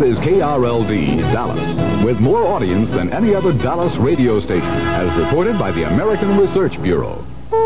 is KRLD, Dallas, with more audience than any other Dallas radio station, as reported by the American Research Bureau.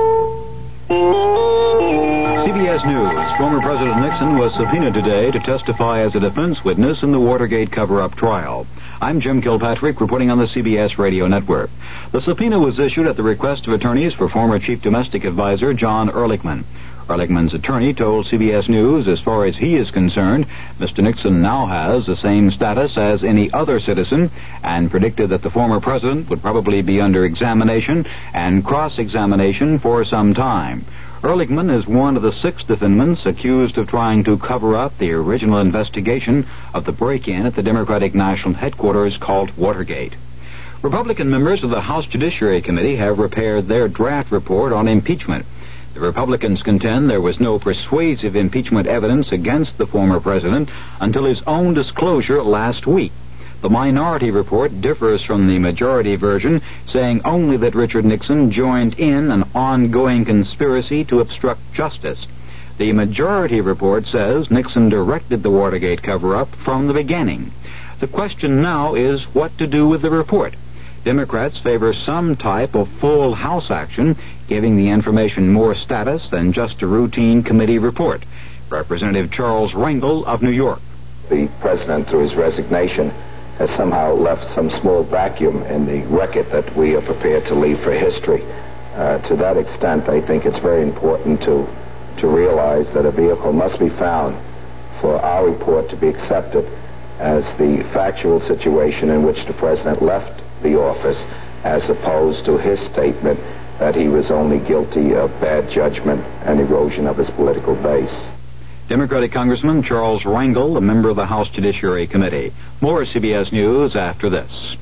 CBS News. Former President Nixon was subpoenaed today to testify as a defense witness in the Watergate cover-up trial. I'm Jim Kilpatrick, reporting on the CBS Radio Network. The subpoena was issued at the request of attorneys for former Chief Domestic Advisor John Ehrlichman. Ehrlichman's attorney told CBS News, as far as he is concerned, Mr. Nixon now has the same status as any other citizen, and predicted that the former president would probably be under examination and cross-examination for some time. Ehrlichman is one of the 6 defendants accused of trying to cover up the original investigation of the break-in at the Democratic National Headquarters called Watergate. Republican members of the House Judiciary Committee have prepared their draft report on impeachment. The Republicans contend there was no persuasive impeachment evidence against the former president until his own disclosure last week. The minority report differs from the majority version, saying only that Richard Nixon joined in an ongoing conspiracy to obstruct justice. The majority report says Nixon directed the Watergate cover-up from the beginning. The question now is what to do with the report. Democrats favor some type of full House action, giving the information more status than just a routine committee report. Representative Charles Rangel of New York. The president, through his resignation, has somehow left some small vacuum in the record that we are prepared to leave for history. To that extent, I think it's very important to realize that a vehicle must be found for our report to be accepted as the factual situation in which the president left the office, as opposed to his statement that he was only guilty of bad judgment and erosion of his political base. Democratic Congressman Charles Rangel, a member of the House Judiciary Committee. More CBS News after this.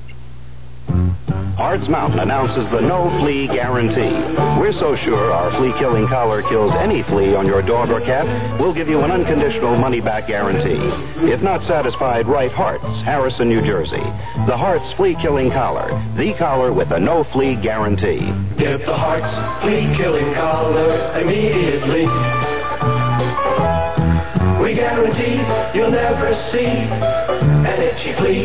Hards Mountain announces the no-flea guarantee. We're so sure our flea-killing collar kills any flea on your dog or cat, we'll give you an unconditional money-back guarantee. If not satisfied, write Harts, Harrison, New Jersey. The Harts flea-killing collar, the collar with a no-flea guarantee. Get the Harts flea-killing collar immediately. We guarantee you'll never see an itchy flea.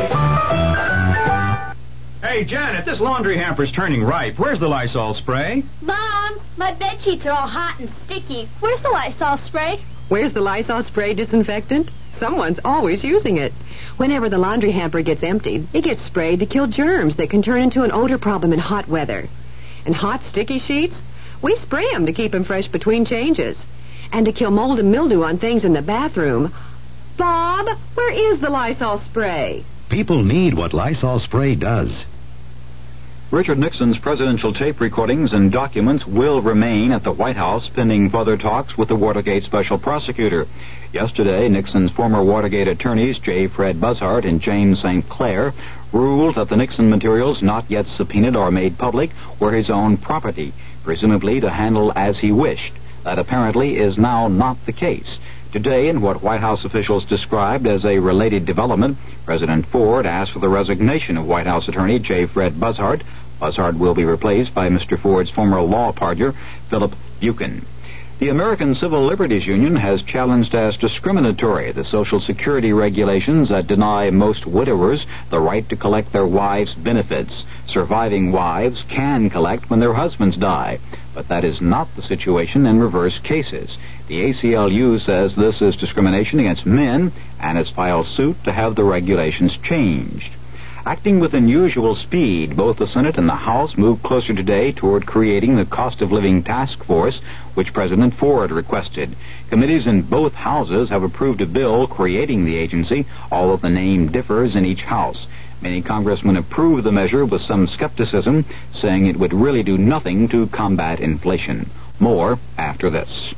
Hey, Janet, this laundry hamper's turning ripe. Where's the Lysol spray? Mom, my bed sheets are all hot and sticky. Where's the Lysol spray? Where's the Lysol spray disinfectant? Someone's always using it. Whenever the laundry hamper gets emptied, it gets sprayed to kill germs that can turn into an odor problem in hot weather. And hot, sticky sheets? We spray them to keep them fresh between changes. And to kill mold and mildew on things in the bathroom. Bob, where is the Lysol spray? People need what Lysol spray does. Richard Nixon's presidential tape recordings and documents will remain at the White House pending further talks with the Watergate special prosecutor. Yesterday, Nixon's former Watergate attorneys, J. Fred Buzzard and James St. Clair, ruled that the Nixon materials not yet subpoenaed or made public were his own property, presumably to handle as he wished. That apparently is now not the case. Today, in what White House officials described as a related development, President Ford asked for the resignation of White House attorney J. Fred Buzzard. Buzzard will be replaced by Mr. Ford's former law partner, Philip Buchan. The American Civil Liberties Union has challenged as discriminatory the Social Security regulations that deny most widowers the right to collect their wives' benefits. Surviving wives can collect when their husbands die, but that is not the situation in reverse cases. The ACLU says this is discrimination against men and has filed suit to have the regulations changed. Acting with unusual speed, both the Senate and the House moved closer today toward creating the Cost of Living Task Force, which President Ford requested. Committees in both houses have approved a bill creating the agency, although the name differs in each house. Many congressmen approved the measure with some skepticism, saying it would really do nothing to combat inflation. More after this.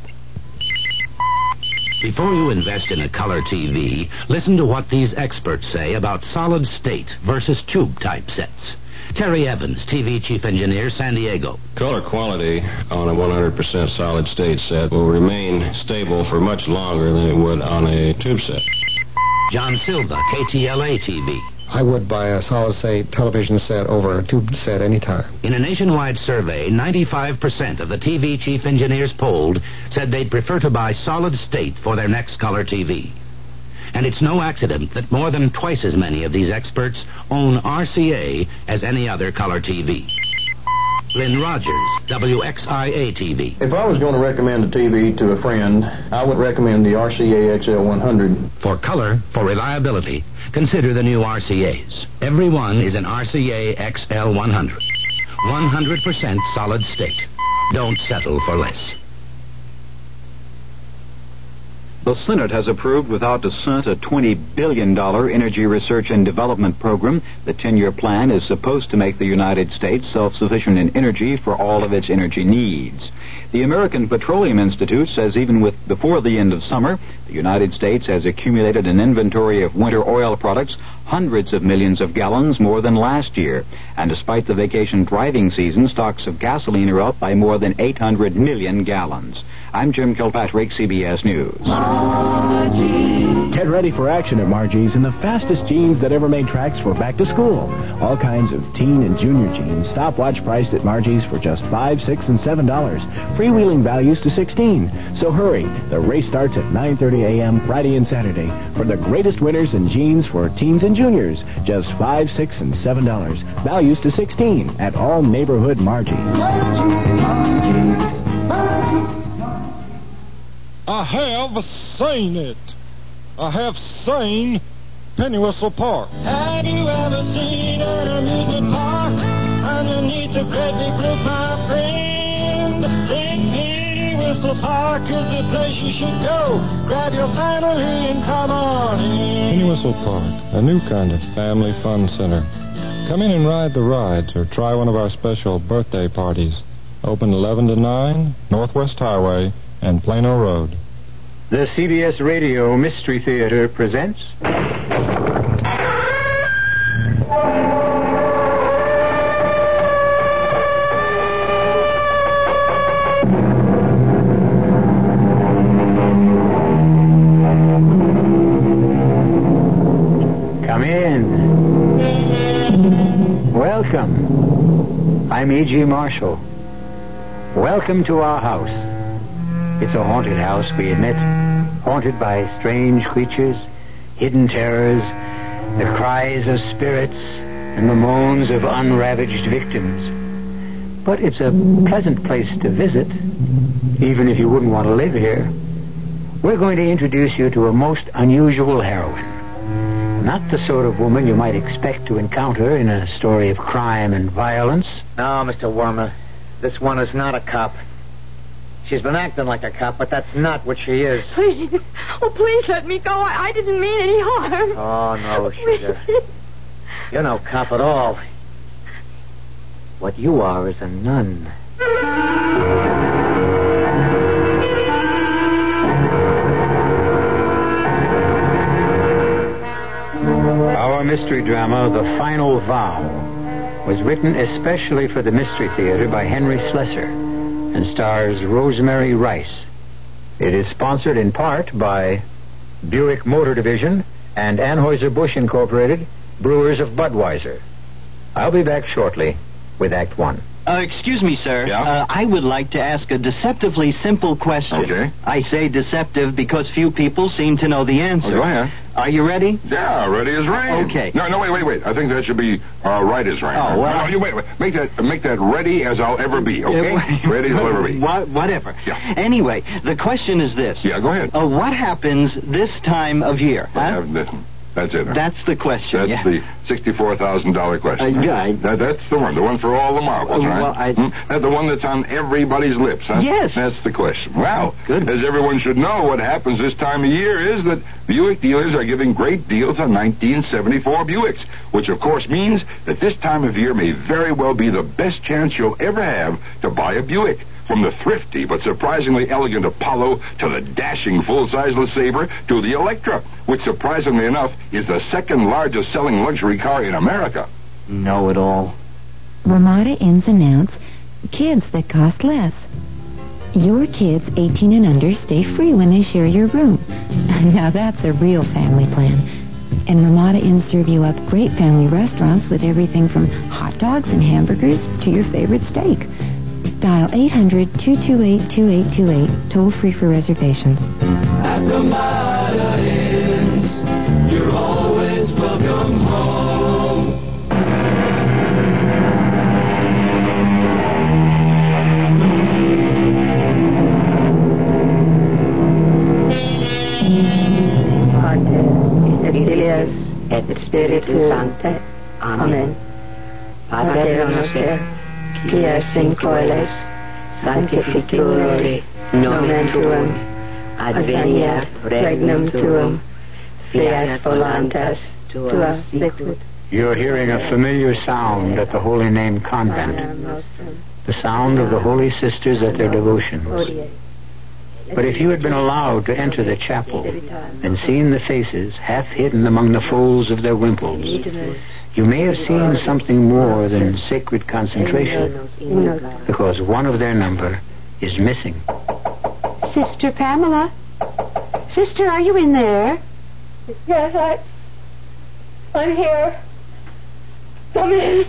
Before you invest in a color TV, listen to what these experts say about solid state versus tube type sets. Terry Evans, TV Chief Engineer, San Diego. Color quality on a 100% solid state set will remain stable for much longer than it would on a tube set. John Silva, KTLA TV. I would buy a solid-state television set over a tube set anytime. In a nationwide survey, 95% of the TV chief engineers polled said they'd prefer to buy solid-state for their next color TV. And it's no accident that more than twice as many of these experts own RCA as any other color TV. Lynn Rogers, WXIA-TV. If I was going to recommend a TV to a friend, I would recommend the RCA XL100. For color, for reliability, consider the new RCAs. Every one is an RCA XL100. 100% solid state. Don't settle for less. The Senate has approved without dissent a $20 billion energy research and development program. The 10-year plan is supposed to make the United States self-sufficient in energy for all of its energy needs. The American Petroleum Institute says even before the end of summer, the United States has accumulated an inventory of winter oil products, hundreds of millions of gallons more than last year. And despite the vacation driving season, stocks of gasoline are up by more than 800 million gallons. I'm Jim Kilpatrick, CBS News. Margie's. Get ready for action at Margie's in the fastest jeans that ever made tracks for back to school. All kinds of teen and junior jeans, stopwatch priced at Margie's for just $5, $6, and $7. Freewheeling values to $16. So hurry, the race starts at 9:30 a.m. Friday and Saturday for the greatest winners in jeans for teens and juniors. Just $5, $6, and $7. Values to $16 at all neighborhood Margie's. I have seen it. I have seen Penny Whistle Park. Have you ever seen an amusement park underneath the great big blue, my friend? Penny Whistle Park is the place you should go. Grab your family and come on in. Penny Whistle Park, a new kind of family fun center. Come in and ride the rides or try one of our special birthday parties. Open 11 to 9, Northwest Highway and Plano Road. The CBS Radio Mystery Theater presents... Come in. Welcome. I'm E.G. Marshall. Welcome to our house. It's a haunted house, we admit. Haunted by strange creatures, hidden terrors, the cries of spirits, and the moans of unravaged victims. But it's a pleasant place to visit, even if you wouldn't want to live here. We're going to introduce you to a most unusual heroine. Not the sort of woman you might expect to encounter in a story of crime and violence. No, Mr. Wormer, this one is not a cop. She's been acting like a cop, but that's not what she is. Please. Oh, please let me go. I didn't mean any harm. Oh, no, sugar. You're no cop at all. What you are is a nun. Our mystery drama, The Final Vow, was written especially for the Mystery Theater by Henry Slesser and stars Rosemary Rice. It is sponsored in part by Buick Motor Division and Anheuser-Busch Incorporated, brewers of Budweiser. I'll be back shortly with Act One. Excuse me, sir. Yeah? I would like to ask a deceptively simple question. Okay. I say deceptive because few people seem to know the answer. Go ahead. Are you ready? Yeah, ready as rain. Okay. No, wait. I think that should be right as rain. Oh, well... No, you wait. Make that ready as I'll ever be, okay? Ready as I'll ever be. Whatever. Yeah. Anyway, the question is this. Yeah, go ahead. What happens this time of year? Huh? That's it. Huh? That's the question, That's the $64,000 question. Yeah. That's the one for all the marbles, right? Well, That's the one that's on everybody's lips, huh? Yes. That's the question. Well, good. As everyone should know, what happens this time of year is that Buick dealers are giving great deals on 1974 Buicks, which of course means that this time of year may very well be the best chance you'll ever have to buy a Buick. From the thrifty but surprisingly elegant Apollo to the dashing full-size LeSabre to the Electra, which surprisingly enough is the second largest selling luxury car in America. Know-it-all. Ramada Inns announce kids that cost less. Your kids 18 and under stay free when they share your room. Now that's a real family plan. And Ramada Inns serve you up great family restaurants with everything from hot dogs and hamburgers to your favorite steak. Dial 800-228-2828, toll free for reservations. At Ramada Inns. et Spiritus Sancte. Amen. Pater noster, qui es in coeles, sanctificetur nomen tuum, adveniat regnum tuum, fiat voluntas tua sicut. You're hearing a familiar sound at the Holy Name Convent, the sound of the Holy Sisters at their devotions. But if you had been allowed to enter the chapel and seen the faces half hidden among the folds of their wimples, you may have seen something more than sacred concentration, because one of their number is missing. Sister Pamela? Sister, are you in there? Yes, I'm here. Come in.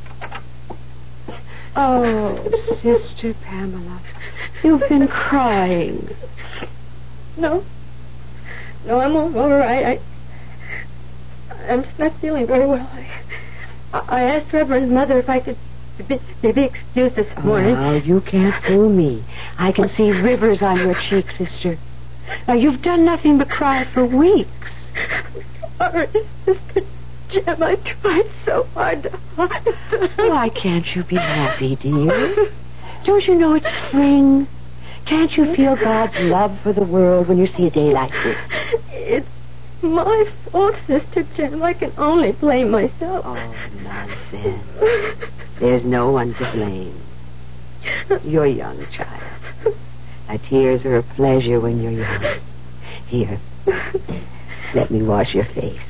Oh, Sister Pamela, you've been crying. No, I'm all right. I'm just not feeling very well. I asked Reverend Mother if I could be excused this morning. Now, you can't fool me. I can see rivers on your cheeks, sister. Now, you've done nothing but cry for weeks. Sorry, Sister Jim, I tried so hard to hide. Why can't you be happy, dear? Don't you know it's spring? Can't you feel God's love for the world when you see a day like this? It's my fault, Sister Jim. I can only blame myself. Oh, nonsense. There's no one to blame. You're young, child. Now, tears are a pleasure when you're young. Here, let me wash your face.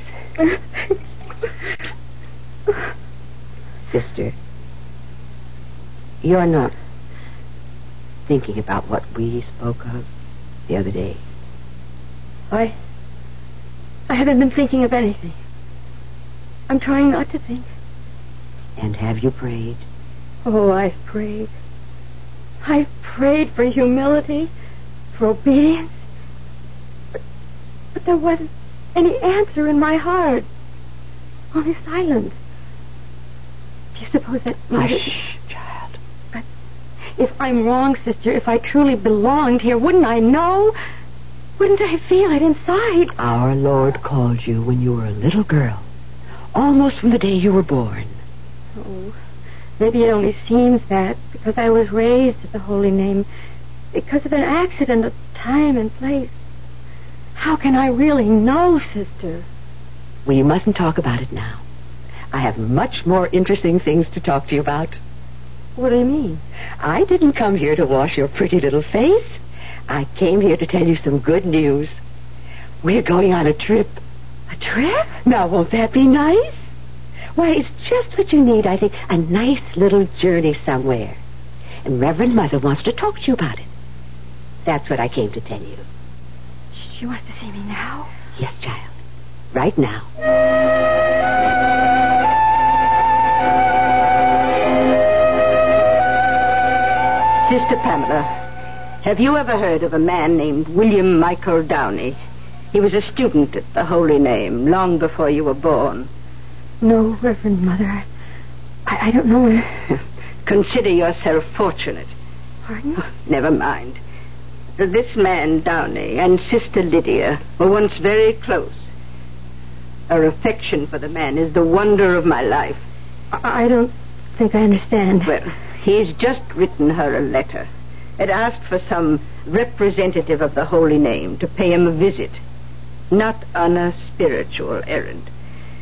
Sister, you're not thinking about what we spoke of the other day. I haven't been thinking of anything. I'm trying not to think. And have you prayed? Oh, I've prayed. I've prayed for humility, for obedience. But there wasn't any answer in my heart. Only silence. Do you suppose that might... Hush, child. But if I'm wrong, sister, if I truly belonged here, wouldn't I know? Wouldn't I feel it inside? Our Lord called you when you were a little girl. Almost from the day you were born. Oh, maybe it only seems that because I was raised at the Holy Name, because of an accident of time and place. How can I really know, sister? We mustn't talk about it now. I have much more interesting things to talk to you about. What do you mean? I didn't come here to wash your pretty little face. I came here to tell you some good news. We're going on a trip. A trip? Now, won't that be nice? Why, it's just what you need, I think. A nice little journey somewhere. And Reverend Mother wants to talk to you about it. That's what I came to tell you. She wants to see me now? Yes, child. Right now. Sister Pamela, have you ever heard of a man named William Michael Downey? He was a student at the Holy Name long before you were born. No, Reverend Mother. I don't know. Consider yourself fortunate. Pardon? Never mind. This man, Downey, and Sister Lydia were once very close. Her affection for the man is the wonder of my life. I don't think I understand. Well, he's just written her a letter. It asked for some representative of the Holy Name to pay him a visit, not on a spiritual errand.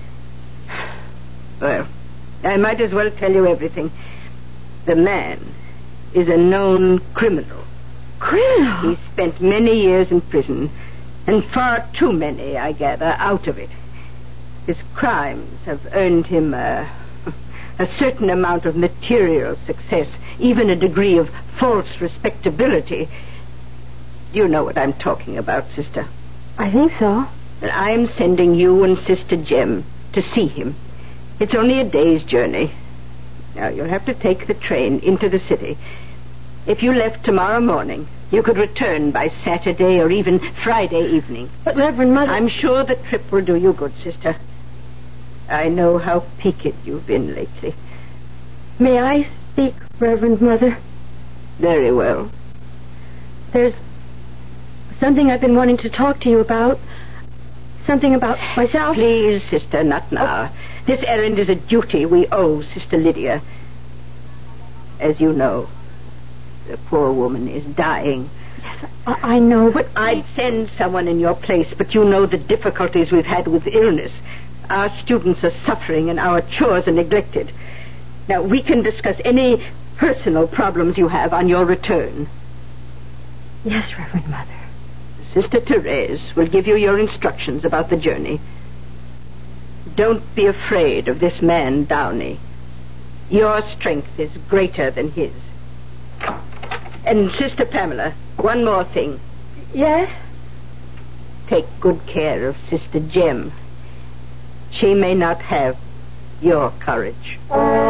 Well, I might as well tell you everything. The man is a known criminal. Criminal? He spent many years in prison, and far too many, I gather, out of it. His crimes have earned him a certain amount of material success, even a degree of false respectability. You know what I'm talking about, sister. I think so. And I'm sending you and Sister Jem to see him. It's only a day's journey. Now, you'll have to take the train into the city. If you left tomorrow morning, you could return by Saturday or even Friday evening. But, Reverend Mother... I'm sure the trip will do you good, sister. I know how peaked you've been lately. May I speak, Reverend Mother? Very well. There's something I've been wanting to talk to you about. something about myself? Please, sister, not now. This errand is a duty we owe Sister Lydia. As you know, the poor woman is dying. Yes, I know, but I'd send someone in your place, but you know the difficulties we've had with illness. Our students are suffering and our chores are neglected. Now, we can discuss any personal problems you have on your return. Yes, Reverend Mother. Sister Therese will give you your instructions about the journey. Don't be afraid of this man, Downey. Your strength is greater than his. And Sister Pamela, one more thing. Yes? Take good care of Sister Jem. She may not have your courage.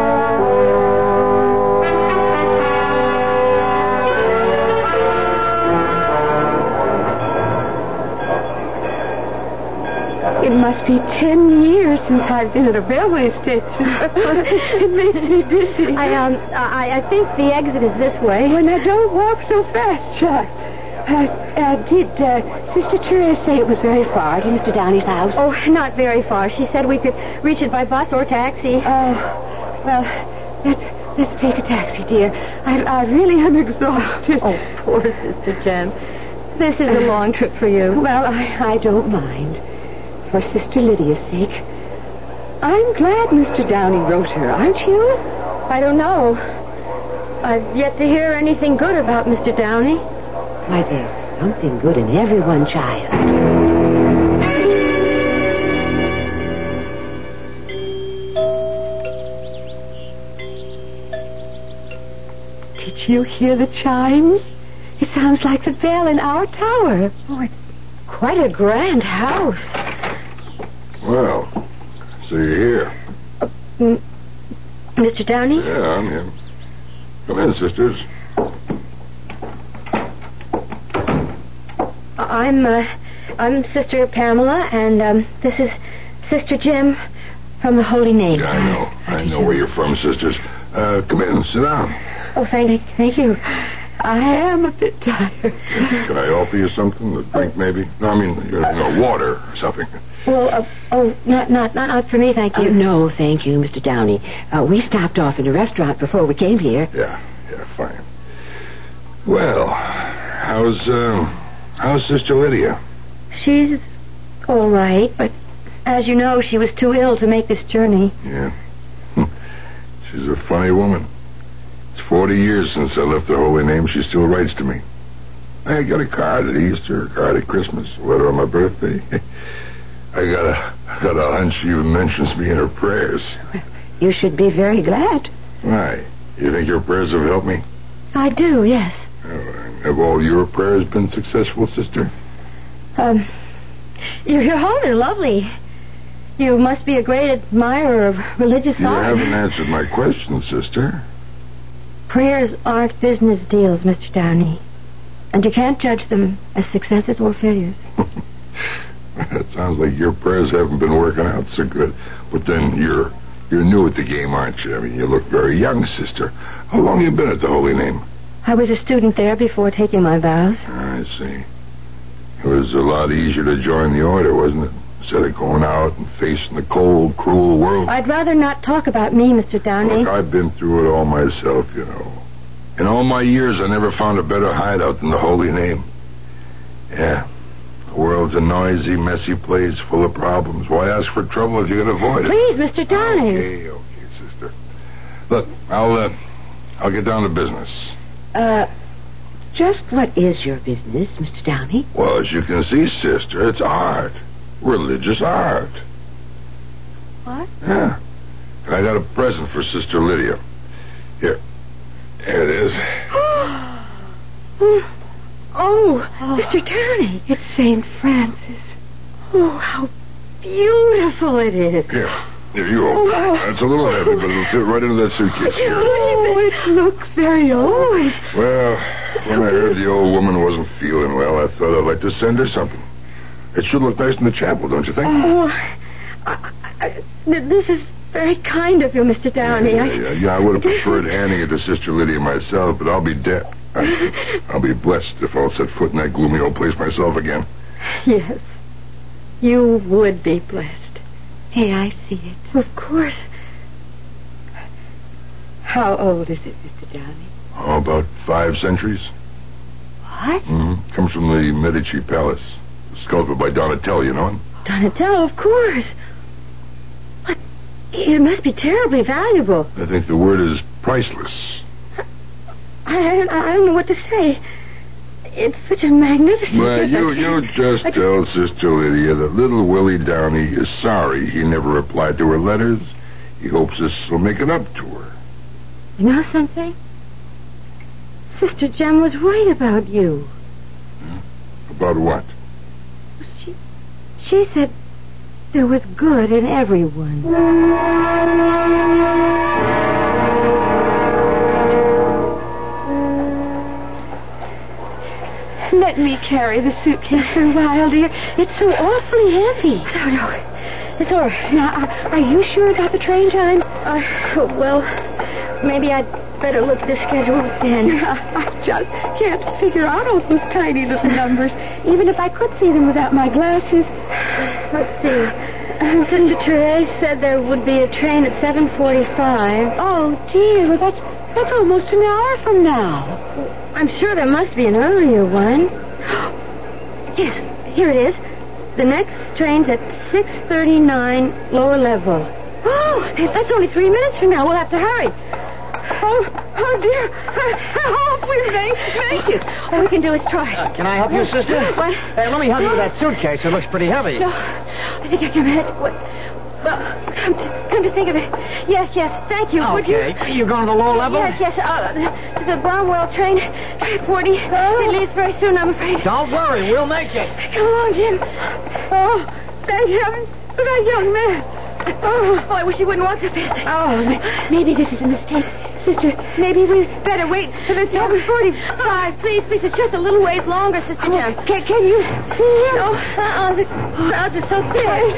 It must be 10 years since I've been at a railway station. It makes me dizzy. I think the exit is this way. Well, now, don't walk so fast, Chuck. Did Sister Therese say it was very far to Mr. Downey's house? Oh, not very far. She said we could reach it by bus or taxi. Well, let's take a taxi, dear. I really am exhausted. Oh, poor Sister Jem. This is a long trip for you. Well, I don't mind. For Sister Lydia's sake. I'm glad Mr. Downey wrote her, aren't you? I don't know. I've yet to hear anything good about Mr. Downey. Why, there's something good in everyone, child. Did you hear the chimes? It sounds like the bell in our tower. Oh, it's quite a grand house. Well, so you're here. Mr. Downey? Yeah, I'm here. Come in, sisters. I'm Sister Pamela, and this is Sister Jem from the Holy Name. Yeah, I know where you're from, sisters. Come in, sit down. Oh, thank you. I am a bit tired. Can I offer you something to drink, maybe? No, I mean, water or something. Well, not for me, thank you. No, thank you, Mr. Downey. We stopped off in a restaurant before we came here. Yeah, fine. Well, how's Sister Lydia? She's all right, but as you know, she was too ill to make this journey. Yeah. She's a funny woman. It's 40 years since I left the Holy Name. She still writes to me. I got a card at Easter, a card at Christmas, a letter on my birthday. I got a hunch she even mentions me in her prayers. You should be very glad. Why? You think your prayers have helped me? I do, yes. Have all your prayers been successful, sister? Your home is lovely. You must be a great admirer of religious art. You haven't answered my question, sister. Prayers aren't business deals, Mr. Downey. And you can't judge them as successes or failures. It sounds like your prayers haven't been working out so good. But then you're new at the game, aren't you? I mean, you look very young, sister. How long have you been at the Holy Name? I was a student there before taking my vows. I see. It was a lot easier to join the order, wasn't it? Instead of going out and facing the cold, cruel world. I'd rather not talk about me, Mr. Downey. Look, I've been through it all myself, you know. In all my years, I never found a better hideout than the Holy Name. Yeah. The world's a noisy, messy place full of problems. Why ask for trouble if you can avoid it? Please, Mr. Downey. Okay, sister. Look, I'll get down to business. Just what is your business, Mr. Downey? Well, as you can see, sister, it's art. Religious art. What? Yeah. And I got a present for Sister Lydia. Here it is. Oh, Mr. Downey. It's St. Francis. Oh, how beautiful it is. Here, if you open it. It's a little heavy, but it'll fit right into that suitcase here. Oh, it looks very old. Well, when I heard the old woman wasn't feeling well, I thought I'd like to send her something. It should look nice in the chapel, don't you think? Oh, this is very kind of you, Mr. Downey. Yeah, I would have preferred handing it to Sister Lydia myself, but I'll be I'll be blessed if I'll set foot in that gloomy old place myself again. Yes. You would be blessed. Hey, I see it. Of course. How old is it, Mr. Downey? Oh, about 5 centuries. What? Mm-hmm. Comes from the Medici Palace. Sculpted by Donatello, you know him? Donatello, of course. But it must be terribly valuable. I think the word is priceless. I don't know what to say. It's such a magnificent... Well, you just tell Sister Lydia that little Willie Downey is sorry he never replied to her letters. He hopes this will make it up to her. You know something? Sister Jem was right about you. About what? She said there was good in everyone. Let me carry the suitcase for a while, dear. It's so awfully heavy. No. It's all right. Now, are you sure about the train time? Well, maybe I'd better look at the schedule again. I just can't figure out all those tiny little numbers, even if I could see them without my glasses. Let's see. Sister Therese said there would be a train at 7:45. Oh, dear. Well, that's almost an hour from now. I'm sure there must be an earlier one. Yes, here it is. The next train's at 6:39, lower level. Oh, that's only 3 minutes from now. We'll have to hurry. Oh, dear. I hope we make it. All we can do is try. Can I help you, sister? What? Hey, let me help you with that suitcase. It looks pretty heavy. No, I think I can manage. What? Well, come to think of it. Yes, thank you. Would you? Okay. You going to the lower level? Yes. The Barnwell train, 40. It leaves very soon, I'm afraid. Don't worry. We'll make it. Come on, Jim. Oh, thank heaven for that young man. Oh, I wish he wouldn't walk so fast. Oh, maybe this is a mistake. Sister, maybe we'd better wait for the 7:45. Please, it's just a little ways longer, Sister Jem. Can you see him? No. The crowds are so thick.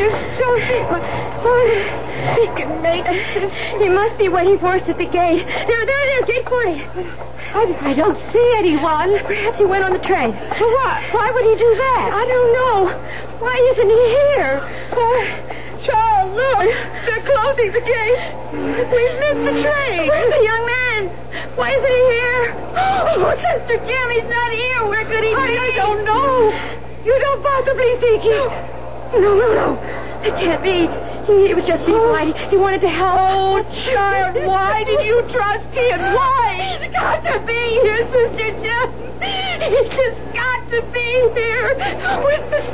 He can make it. He must be waiting for us at the gate. There it is, gate 40. I don't see anyone. Perhaps he went on the train. What? Why would he do that? I don't know. Why isn't he here? Charles, look! They're closing the gate. We've missed the train. Where's the young man? Why isn't he here? Oh, Sister Jem, he's not here. Where could he be? I don't know. You don't possibly think he... No. It can't be. He was just being polite. He wanted to help. Oh, child, why did you trust him? Why? He's got to be here, Sister Jem. He's just got to be here with the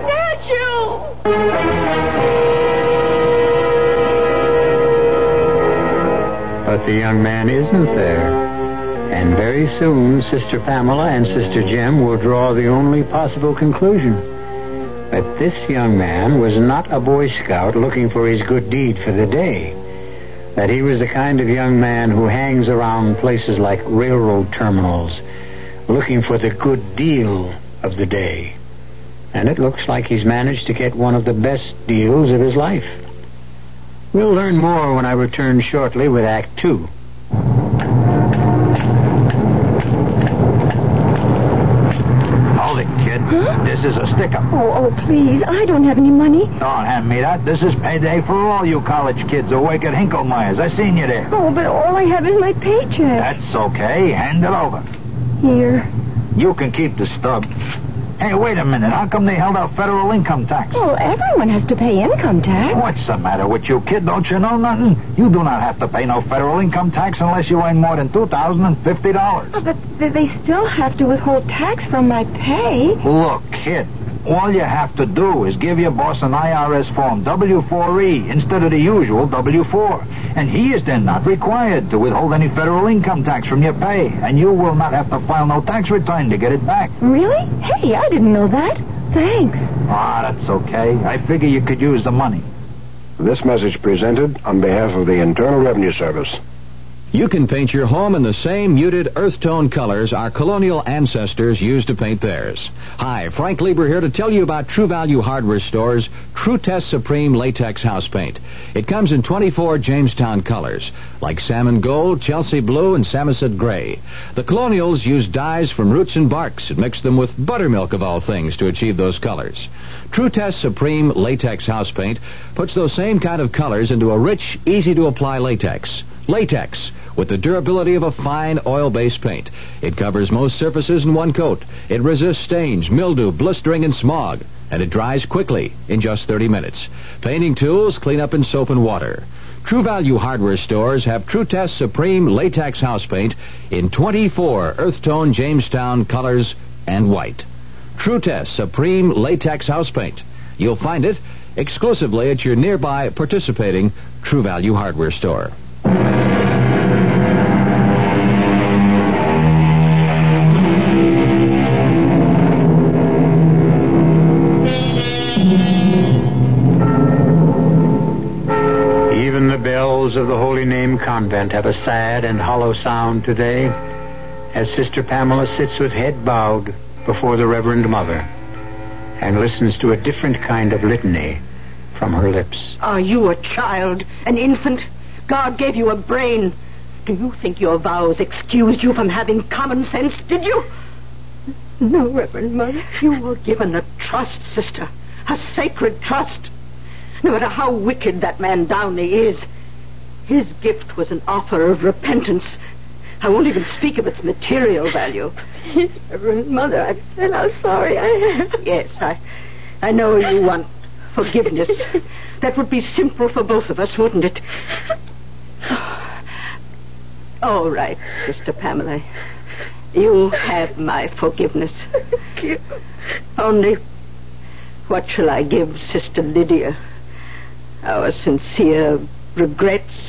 statue. But the young man isn't there. And very soon, Sister Pamela and Sister Jem will draw the only possible conclusion. That this young man was not a Boy Scout looking for his good deed for the day. That he was the kind of young man who hangs around places like railroad terminals, looking for the good deal of the day. And it looks like he's managed to get one of the best deals of his life. We'll learn more when I return shortly with Act 2. Hold it, kid. Huh? This is a stick-up. Oh, please. I don't have any money. Don't hand me that. This is payday for all you college kids who work at Hinklemeyer's. I seen you there. Oh, but all I have is my paycheck. That's okay. Hand it over. Here. You can keep the stub. Hey, wait a minute. How come they held out federal income tax? Well, everyone has to pay income tax. What's the matter with you, kid? Don't you know nothing? You do not have to pay no federal income tax unless you earn more than $2,050. Oh, but they still have to withhold tax from my pay. Look, kid, all you have to do is give your boss an IRS form, W-4E, instead of the usual W-4. And he is then not required to withhold any federal income tax from your pay. And you will not have to file no tax return to get it back. Really? Hey, I didn't know that. Thanks. That's okay. I figure you could use the money. This message presented on behalf of the Internal Revenue Service. You can paint your home in the same muted earth tone colors our colonial ancestors used to paint theirs. Hi, Frank Lieber here to tell you about True Value Hardware Store's True Test Supreme Latex House Paint. It comes in 24 Jamestown colors, like salmon gold, Chelsea blue, and Samoset gray. The colonials used dyes from roots and barks and mixed them with buttermilk of all things to achieve those colors. True Test Supreme Latex House Paint puts those same kind of colors into a rich, easy-to-apply latex. Latex, with the durability of a fine oil-based paint. It covers most surfaces in one coat. It resists stains, mildew, blistering, and smog. And it dries quickly in just 30 minutes. Painting tools clean up in soap and water. True Value hardware stores have True Test Supreme Latex House Paint in 24 earth tone Jamestown colors and white. True Test Supreme Latex House Paint. You'll find it exclusively at your nearby participating True Value hardware store. Even the bells of the Holy Name Convent have a sad and hollow sound today as Sister Pamela sits with head bowed before the Reverend Mother and listens to a different kind of litany from her lips. Are you a child, an infant? God gave you a brain. Do you think your vows excused you from having common sense, did you? No, Reverend Mother. You were given a trust, sister. A sacred trust. No matter how wicked that man Downey is, his gift was an offer of repentance. I won't even speak of its material value. Please, Reverend Mother, I've said how sorry I am. Yes, I know you want forgiveness. That would be simple for both of us, wouldn't it? All right, Sister Pamela. You have my forgiveness. Thank you. Only, what shall I give Sister Lydia? Our sincere regrets.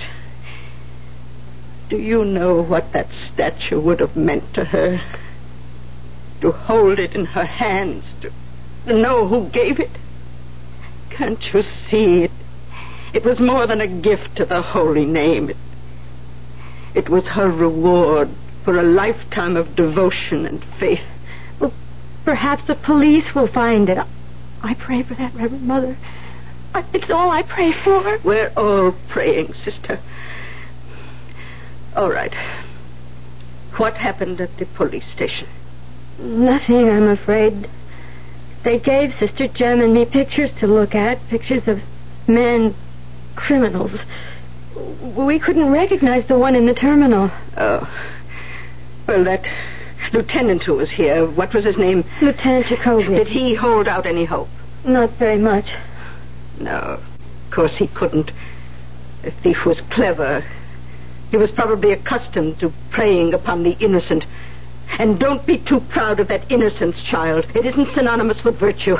Do you know what that statue would have meant to her? To hold it in her hands, to know who gave it. Can't you see it? It was more than a gift to the holy name. It was her reward for a lifetime of devotion and faith. Well, perhaps the police will find it. I pray for that, Reverend Mother. It's all I pray for. We're all praying, sister. All right. What happened at the police station? Nothing, I'm afraid. They gave Sister Jem and me pictures to look at, pictures of men, criminals. We couldn't recognize the one in the terminal. Oh. Well, that lieutenant who was here, what was his name? Lieutenant Jacoby. Did he hold out any hope? Not very much. No, of course he couldn't. The thief was clever. He was probably accustomed to preying upon the innocent. And don't be too proud of that innocence, child. It isn't synonymous with virtue.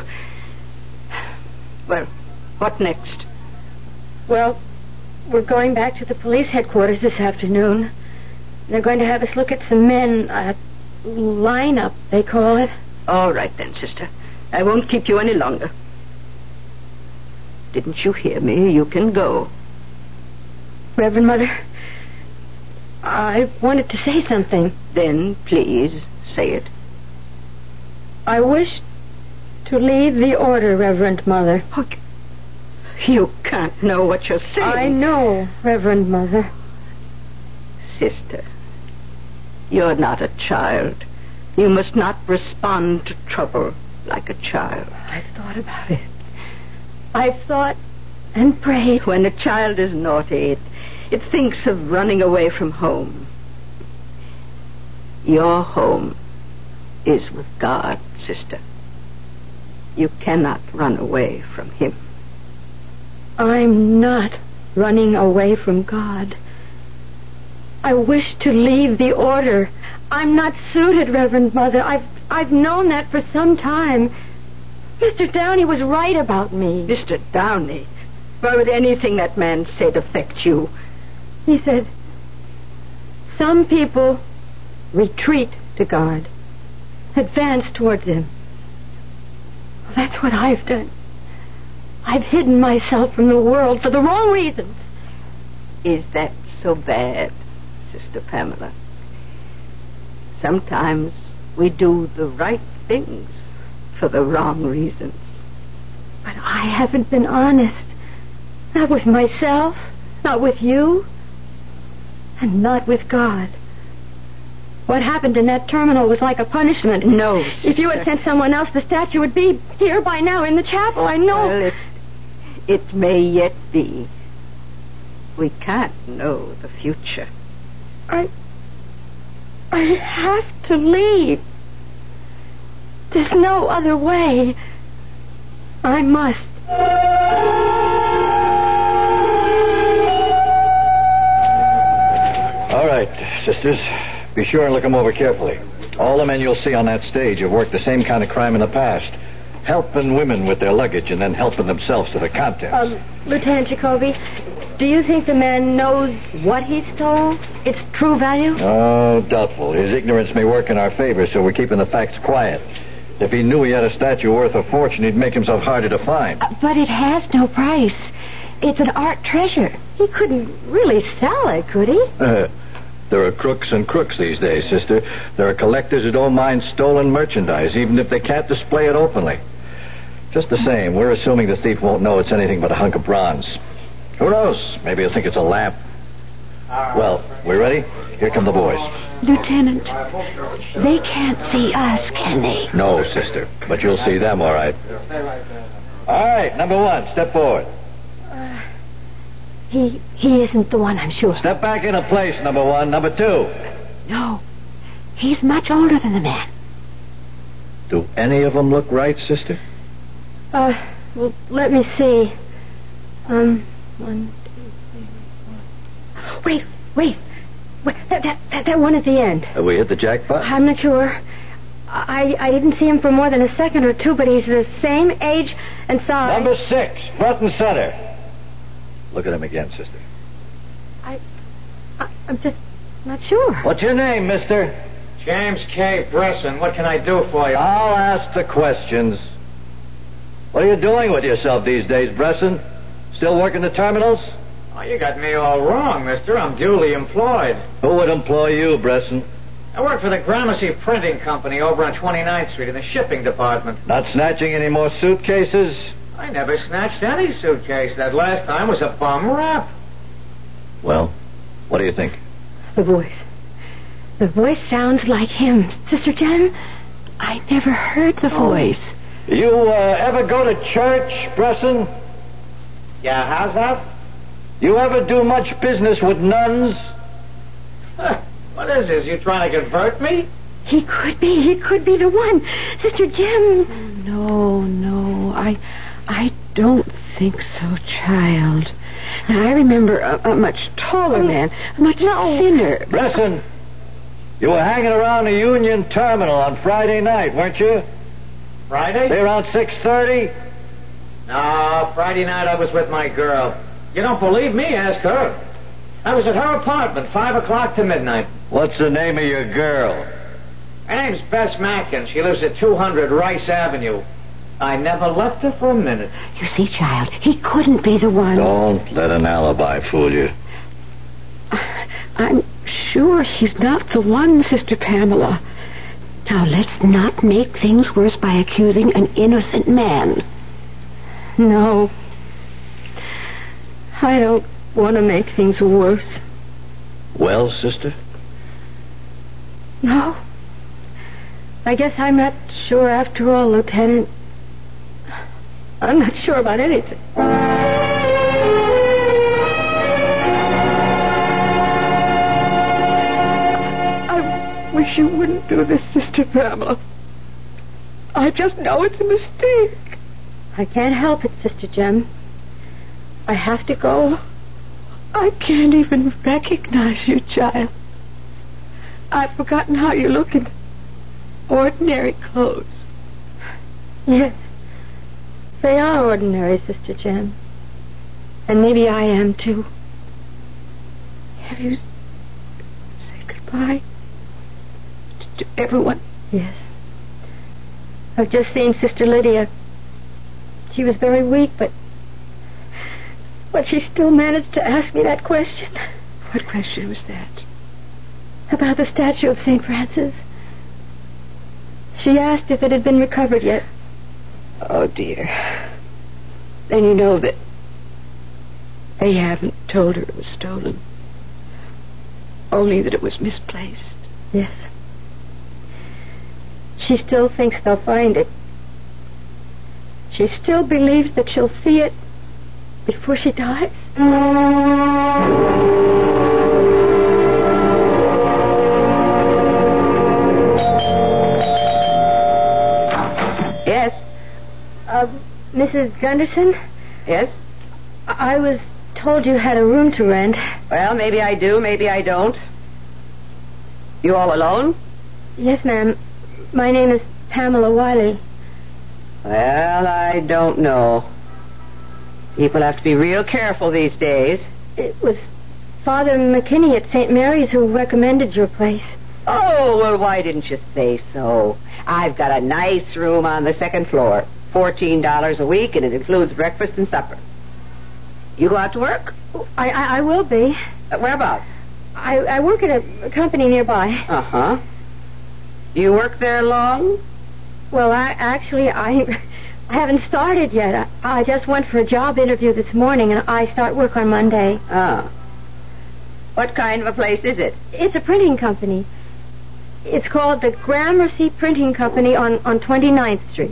Well, what next? Well, we're going back to the police headquarters this afternoon. They're going to have us look at some men, lineup, they call it. All right then, sister. I won't keep you any longer. Didn't you hear me? You can go. Reverend Mother, I wanted to say something. Then, please, say it. I wish to leave the order, Reverend Mother. Oh, you can't know what you're saying. I know, Reverend Mother. Sister, you're not a child. You must not respond to trouble like a child. I've thought about it. I've thought and prayed. When a child is naughty, it thinks of running away from home. Your home is with God, sister. You cannot run away from Him. I'm not running away from God. I wish to leave the order. I'm not suited, Reverend Mother. I've known that for some time. Mr. Downey was right about me. Mr. Downey? Why would anything that man said affect you? He said, some people retreat to God, advance towards Him. Well, that's what I've done. I've hidden myself from the world for the wrong reasons. Is that so bad, Sister Pamela? Sometimes we do the right things for the wrong reasons. But I haven't been honest. Not with myself, not with you, and not with God. What happened in that terminal was like a punishment. No, If you had sent someone else, the statue would be here by now in the chapel. I know. Well, it may yet be. We can't know the future. I have to leave. There's no other way. I must. All right, sisters. Be sure and look them over carefully. All the men you'll see on that stage have worked the same kind of crime in the past. Helping women with their luggage and then helping themselves to the contents. Lieutenant Jacoby, do you think the man knows what he stole? Its true value? Oh, doubtful. His ignorance may work in our favor, so we're keeping the facts quiet. If he knew he had a statue worth a fortune, he'd make himself harder to find. But it has no price. It's an art treasure. He couldn't really sell it, could he? There are crooks and crooks these days, sister. There are collectors who don't mind stolen merchandise, even if they can't display it openly. Just the same, we're assuming the thief won't know it's anything but a hunk of bronze. Who knows? Maybe he'll think it's a lamp. Well, we ready? Here come the boys. Lieutenant, they can't see us, can they? No, sister, but you'll see them, all right. All right, number one, step forward. He isn't the one, I'm sure. Step back into place, number one. Number two. No, he's much older than the man. Do any of them look right, sister? Well, let me see. 1, 2, 3, 4. Wait. That one at the end. Have we hit the jackpot? I'm not sure. I didn't see him for more than a second or two, but he's the same age and size. Number 6, front and center. Look at him again, sister. I'm just not sure. What's your name, mister? James K. Bresson. What can I do for you? I'll ask the questions. What are you doing with yourself these days, Bresson? Still working the terminals? Oh, you got me all wrong, mister. I'm duly employed. Who would employ you, Bresson? I work for the Gramercy Printing Company over on 29th Street in the shipping department. Not snatching any more suitcases? I never snatched any suitcase. That last time was a bum rap. Well, what do you think? The voice. The voice sounds like him. Sister Jen, I never heard the voice. You ever go to church, Bresson? Yeah, how's that? You ever do much business with nuns? What is this? You trying to convert me? He could be the one. Sister Jen. No, I don't think so, child. Now, I remember a much taller man, a much thinner. Bresson, you were hanging around the Union Terminal on Friday night, weren't you? Friday? Say around 6:30? No, Friday night I was with my girl. You don't believe me? Ask her. I was at her apartment, 5 o'clock to midnight. What's the name of your girl? Her name's Bess Mackin. She lives at 200 Rice Avenue. I never left her for a minute. You see, child, he couldn't be the one. Don't let an alibi fool you. I'm sure he's not the one, Sister Pamela. Now, let's not make things worse by accusing an innocent man. No. I don't want to make things worse. Well, sister? No. I guess I'm not sure after all, Lieutenant. I'm not sure about anything. I wish you wouldn't do this, Sister Pamela. I just know it's a mistake. I can't help it, Sister Jem. I have to go. I can't even recognize you, child. I've forgotten how you look in ordinary clothes. Yes. They are ordinary, Sister Jen. And maybe I am, too. Have you said goodbye to everyone? Yes. I've just seen Sister Lydia. She was very weak, but she still managed to ask me that question. What question was that? About the statue of St. Francis. She asked if it had been recovered yet. Oh, dear. Then you know that they haven't told her it was stolen. Only that it was misplaced. Yes. she still thinks they'll find it. She still believes that she'll see it before she dies. Yes? Mrs. Gunderson? Yes? I was told you had a room to rent. Well, maybe I do, maybe I don't. You all alone? Yes, ma'am. My name is Pamela Wiley. Well, I don't know. People have to be real careful these days. It was Father McKinney at St. Mary's who recommended your place. Oh, well, why didn't you say so? I've got a nice room on the second floor. $14 a week, and it includes breakfast and supper. You go out to work? I will be. Whereabouts? I work at a company nearby. Uh-huh. You work there long? Well, I haven't started yet. I just went for a job interview this morning, and I start work on Monday. Ah. What kind of a place is it? It's a printing company. It's called the Gramercy Printing Company on 29th Street.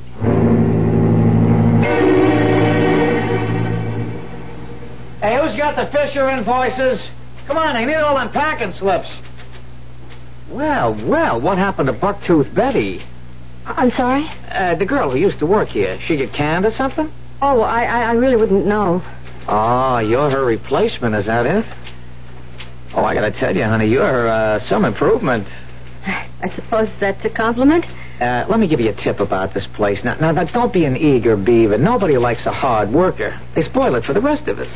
Hey, who's got the Fisher invoices? Come on, I need all them packing slips. Well, what happened to Bucktooth Betty? I'm sorry? The girl who used to work here. She get canned or something? Oh, I really wouldn't know. Oh, you're her replacement, is that it? Oh, I gotta tell you, honey, you're some improvement. I suppose that's a compliment? Let me give you a tip about this place. Now, don't be an eager beaver. Nobody likes a hard worker. They spoil it for the rest of us.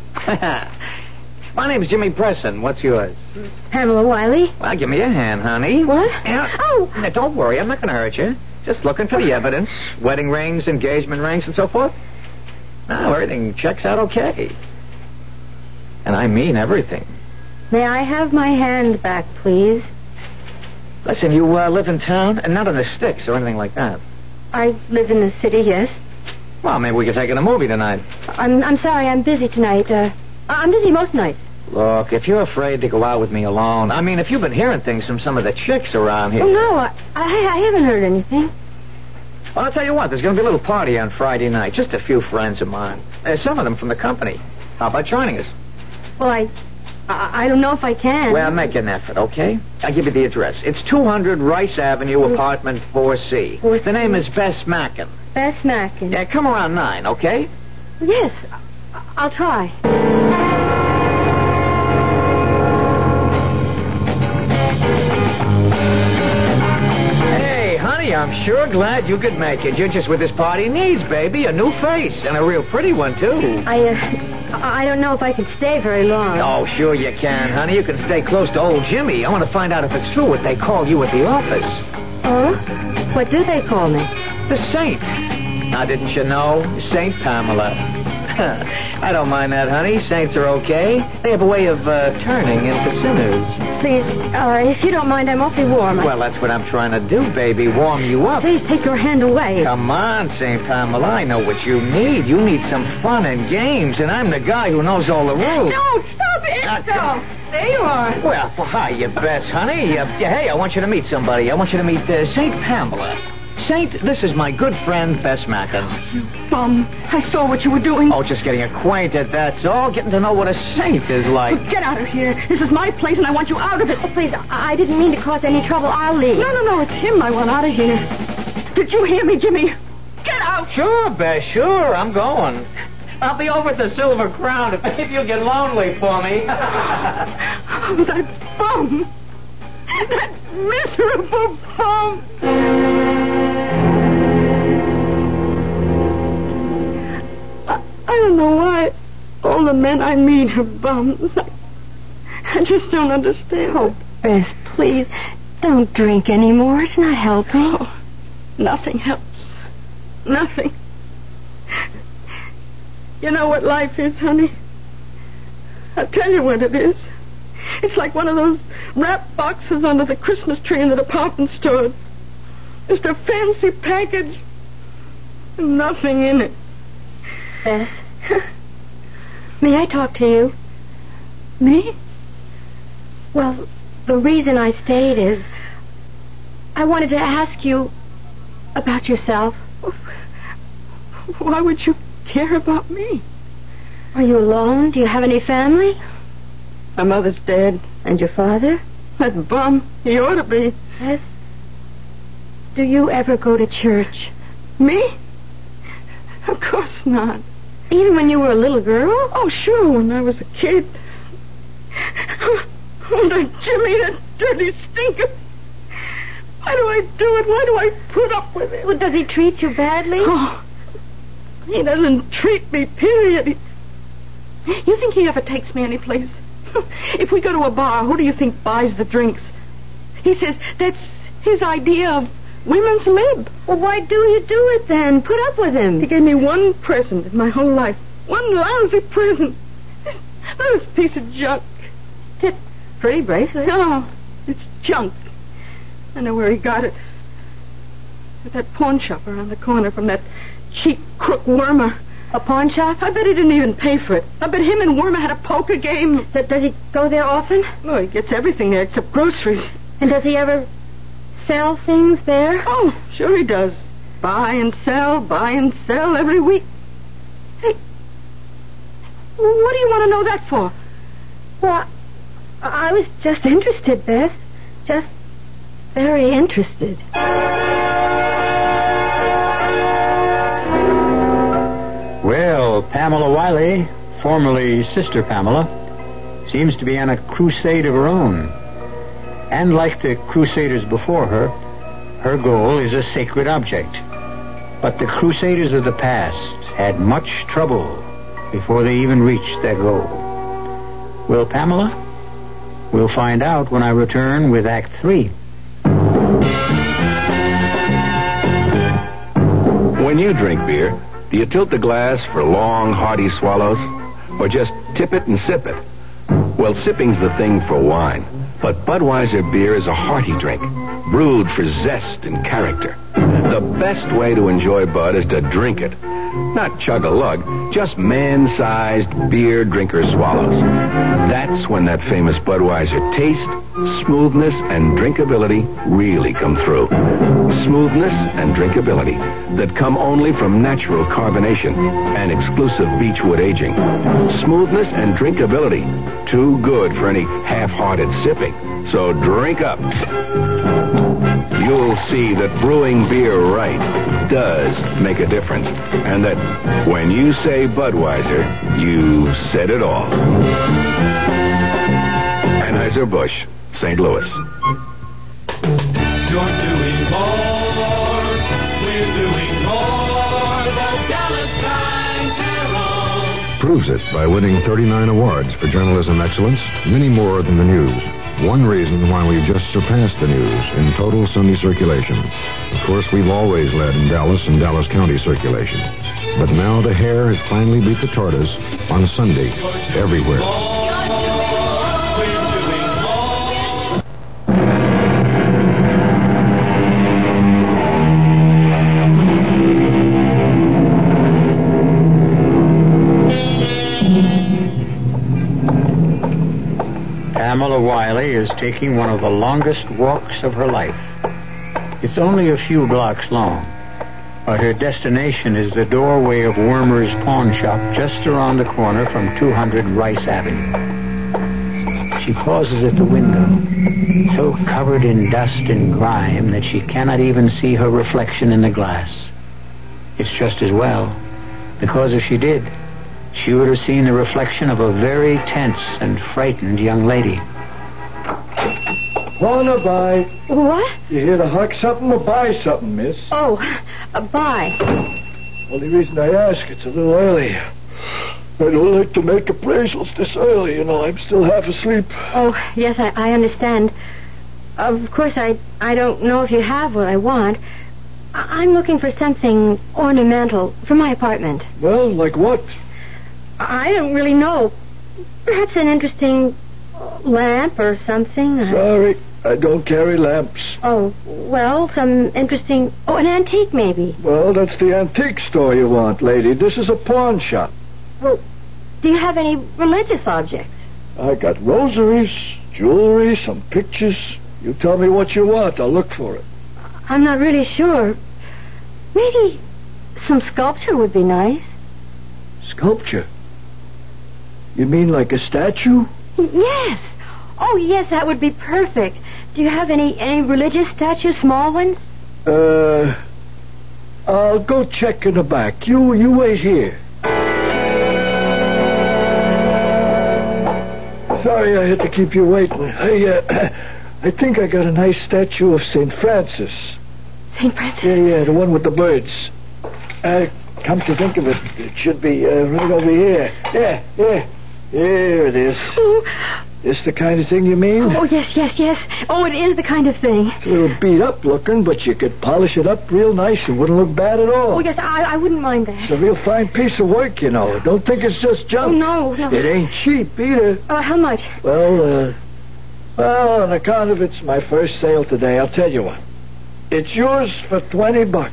My name's Jimmy Presson. What's yours? Pamela Wiley. Well, give me a hand, honey. What? Oh! Now, don't worry. I'm not going to hurt you. Just looking for the evidence. Wedding rings, engagement rings, and so forth. Now, everything checks out okay. And I mean everything. May I have my hand back, please? Listen, you live in town? And not in the sticks or anything like that. I live in the city, yes. Well, maybe we could take in a movie tonight. I'm sorry, I'm busy tonight. I'm busy most nights. Look, if you're afraid to go out with me alone, I mean, if you've been hearing things from some of the chicks around here... Oh, no, I haven't heard anything. Well, I'll tell you what, there's going to be a little party on Friday night. Just a few friends of mine. Some of them from the company. How about joining us? Well, I don't know if I can. Well, make an effort, okay? I'll give you the address. It's 200 Rice Avenue, apartment 4C. 4C. The name is Bess Mackin. Bess Mackin. Yeah, come around 9, okay? Yes, I'll try. Hey, honey, I'm sure glad you could make it. You're just what this party needs, baby. A new face, and a real pretty one, too. I don't know if I can stay very long. Oh, sure you can, honey. You can stay close to old Jimmy. I want to find out if it's true what they call you at the office. Oh? What do they call me? The Saint. Now, didn't you know? Saint Pamela. I don't mind that, honey. Saints are okay. They have a way of turning into sinners. Please, if you don't mind, I'm awfully warm. Well, that's what I'm trying to do, baby. Warm you up. Please take your hand away. Come on, Saint Pamela. I know what you need. You need some fun and games, and I'm the guy who knows all the rules. Don't stop it! Stop. There you are. Well, hi, you Bess, honey. Hey, I want you to meet somebody. I want you to meet Saint Pamela. Saint, this is my good friend, Bess Mackin. You bum. I saw what you were doing. Oh, just getting acquainted, that's all. Getting to know what a saint is like. Well, get out of here. This is my place, and I want you out of it. Oh, please, I didn't mean to cause any trouble. I'll leave. No, it's him I want out of here. Did you hear me, Jimmy? Get out. Sure, Bess, sure. I'm going. I'll be over at the Silver Crown if you get lonely for me. Oh, that bum. That miserable bum. I don't know why all the men I meet are bums. I just don't understand. Oh, Bess, please, don't drink anymore. It's not helping. Oh, nothing helps. Nothing. You know what life is, honey? I'll tell you what it is. It's like one of those wrap boxes under the Christmas tree in the department store. Just a fancy package and nothing in it. Bess, may I talk to you? Me? Well, the reason I stayed is I wanted to ask you About yourself? Why would you care about me? Are you alone? Do you have any family? My mother's dead. And your father? That bum. He ought to be. Yes. Do you ever go to church? Me? Of course not. Even when you were a little girl? Oh, sure, when I was a kid. Oh, that Jimmy, that dirty stinker. Why do I do it? Why do I put up with it? Well, does he treat you badly? Oh, he doesn't treat me, period. You think he ever takes me anyplace? If we go to a bar, who do you think buys the drinks? He says that's his idea of women's lib. Well, why do you do it then? Put up with him. He gave me one present in my whole life. One lousy present. This piece of junk. It's a pretty bracelet. No, it's junk. I know where he got it. At that pawn shop around the corner from that cheap crook Wormer. A pawn shop? I bet he didn't even pay for it. I bet him and Wormer had a poker game. Does he go there often? Oh, he gets everything there except groceries. And does he ever sell things there? Oh, sure he does. Buy and sell every week. Hey, what do you want to know that for? Well, I was just interested, Bess. Just very interested. Well, Pamela Wiley, formerly Sister Pamela, seems to be on a crusade of her own. And like the crusaders before her, her goal is a sacred object. But the crusaders of the past had much trouble before they even reached their goal. Will Pamela? We'll find out when I return with Act 3. When you drink beer, do you tilt the glass for long, hearty swallows? Or just tip it and sip it? Well, sipping's the thing for wine. But Budweiser beer is a hearty drink, brewed for zest and character. The best way to enjoy Bud is to drink it. Not chug-a-lug, just man-sized beer drinker swallows. That's when that famous Budweiser taste, smoothness, and drinkability really come through. Smoothness and drinkability that come only from natural carbonation and exclusive beechwood aging. Smoothness and drinkability, too good for any half-hearted sipping. So drink up. You'll see that brewing beer right does make a difference. And that when you say Budweiser, you said it all. Anheuser-Busch, St. Louis. You're doing more. We're doing more. The Dallas Times Herald proves it by winning 39 awards for journalism excellence, many more than the news. One reason why we've just surpassed the news in total Sunday circulation. Of course, we've always led in Dallas and Dallas County circulation. But now the hare has finally beat the tortoise on Sunday everywhere. Pamela Wiley is taking one of the longest walks of her life. It's only a few blocks long, but her destination is the doorway of Wormer's pawn shop just around the corner from 200 Rice Avenue. She pauses at the window, so covered in dust and grime that she cannot even see her reflection in the glass. It's just as well, because if she did, she would have seen the reflection of a very tense and frightened young lady. Wanna buy? What? You here to huck something or buy something, miss? Oh, buy. Only reason I ask, it's a little early. I don't like to make appraisals this early, you know. I'm still half asleep. Oh, yes, I understand. Of course, I don't know if you have what I want. I'm looking for something ornamental for my apartment. Well, like what? I don't really know. Perhaps an interesting lamp or something. Sorry, I don't carry lamps. Oh, well, some interesting... Oh, an antique, maybe. Well, that's the antique store you want, lady. This is a pawn shop. Well, do you have any religious objects? I got rosaries, jewelry, some pictures. You tell me what you want. I'll look for it. I'm not really sure. Maybe some sculpture would be nice. Sculpture? You mean like a statue? Yes. Oh, yes, that would be perfect. Do you have any religious statues, small ones? I'll go check in the back. You wait here. Sorry I had to keep you waiting. I think I got a nice statue of St. Francis. St. Francis? Yeah, the one with the birds. Come to think of it, it should be right over here. Yeah. Here it is. Oh. This the kind of thing you mean? Oh, yes. Oh, it is the kind of thing. It's a little beat up looking, but you could polish it up real nice. It wouldn't look bad at all. Oh, yes, I wouldn't mind that. It's a real fine piece of work, you know. Don't think it's just junk. Oh, no. It ain't cheap either. How much? Well, on account of it's my first sale today, I'll tell you what. It's yours for $20.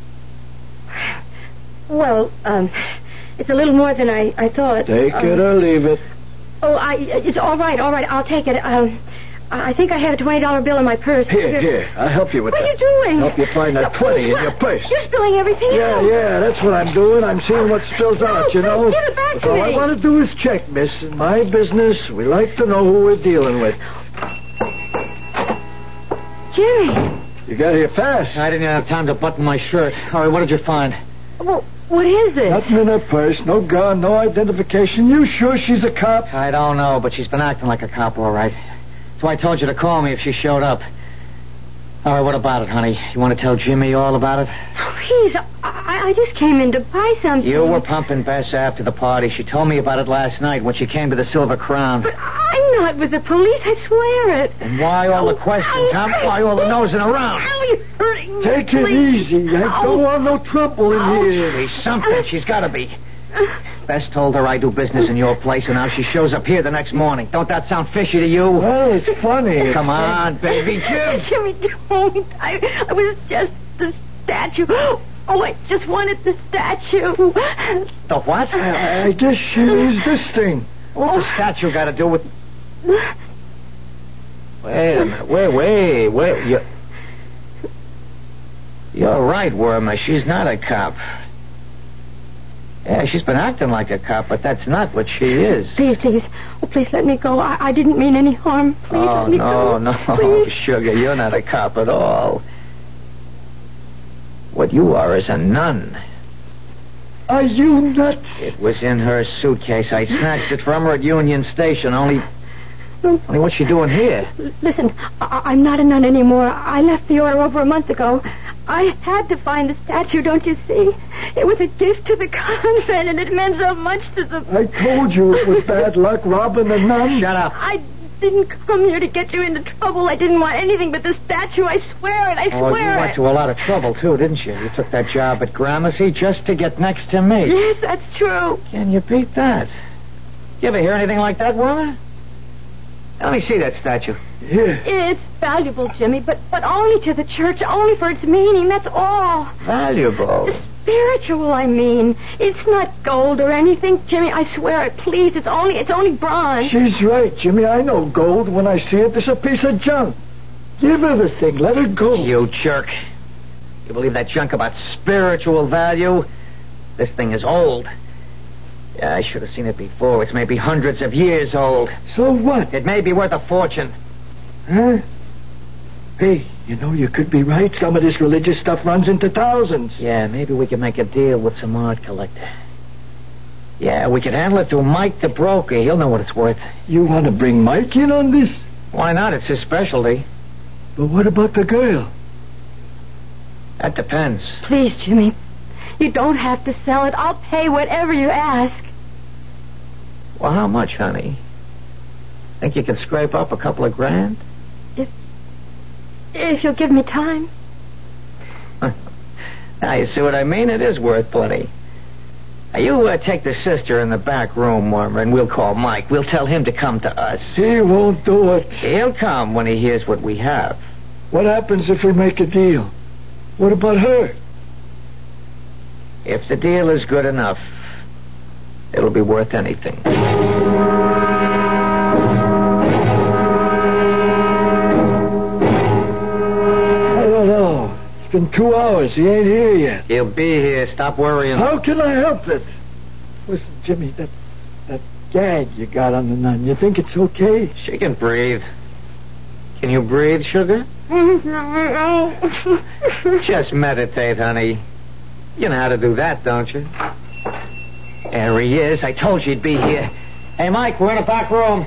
Well, it's a little more than I thought. Take it or leave it. Oh, it's all right. I'll take it. I think I have a $20 bill in my purse. Here. I'll help you with that. What are you doing? Help you find that 20 in your purse. You're spilling everything out. Yeah, that's what I'm doing. I'm seeing what spills out, you know. Give it back to All me. I want to do is check, miss. In my business, we like to know who we're dealing with. Jimmy. You got here fast. I didn't have time to button my shirt. All right, what did you find? Well, what is this? Nothing in her purse. No gun, no identification. You sure she's a cop? I don't know, but she's been acting like a cop, all right. So I told you to call me if she showed up. All right, what about it, honey? You want to tell Jimmy all about it? Please, I just came in to buy something. You were pumping Bess after the party. She told me about it last night when she came to the Silver Crown. But I'm not with the police, I swear it. And why all the questions, huh? Why all the nosing around? You're hurting me. Take it easy. I don't want no trouble in here. She's something. She's got to be. Bess told her I do business in your place, and now she shows up here the next morning. Don't that sound fishy to you? Well, it's funny. Come on, baby. Jimmy, don't. I was just the statue. Oh, I just wanted the statue. The what? I guess she needs this thing. What's the statue got to do with... Wait a minute. Wait. You're right, Wormer. She's not a cop. Yeah, she's been acting like a cop, but that's not what she is. Please. Oh, please let me go. I didn't mean any harm. Please let me go. No, Please. Sugar, you're not a cop at all. What you are is a nun. Are you nuts? It was in her suitcase. I snatched it from her at Union Station. Only what's she doing here? Listen, I'm not a nun anymore. I left the order over a month ago. I had to find the statue, don't you see? It was a gift to the convent, and it meant so much to the... I told you it was bad luck robbing the nun. Shut up. I didn't come here to get you into trouble. I didn't want anything but the statue. I swear it. I swear it. You went to a lot of trouble, too, didn't you? You took that job at Gramercy just to get next to me. Yes, that's true. Can you beat that? You ever hear anything like that, woman? Let me see that statue. Here. It's valuable, Jimmy, but only to the church, only for its meaning, that's all. Valuable? Spiritual, I mean. It's not gold or anything, Jimmy, I swear it. Please, it's only bronze. She's right, Jimmy. I know gold. When I see it, it's a piece of junk. Give her the thing. Let her go. You jerk. You believe that junk about spiritual value? This thing is old. Yeah, I should have seen it before. It's maybe hundreds of years old. So what? It may be worth a fortune. Huh? Hey, you know, you could be right. Some of this religious stuff runs into thousands. Yeah, maybe we could make a deal with some art collector. Yeah, we could handle it through Mike the broker. He'll know what it's worth. You want to bring Mike in on this? Why not? It's his specialty. But what about the girl? That depends. Please, Jimmy. You don't have to sell it. I'll pay whatever you ask. Well, how much, honey? Think you can scrape up a couple of grand? If you'll give me time. Now, you see what I mean? It is worth plenty. Now, you take the sister in the back room, Wormer, and we'll call Mike. We'll tell him to come to us. He won't do it. He'll come when he hears what we have. What happens if we make a deal? What about her? If the deal is good enough, it'll be worth anything. been 2 hours. He ain't here yet. He'll be here. Stop worrying. How can I help it? Listen, Jimmy, that gag you got on the nun, you think it's okay? She can breathe. Can you breathe, sugar? Just meditate, honey. You know how to do that, don't you? There he is. I told you he'd be here. Hey, Mike, we're in the back room.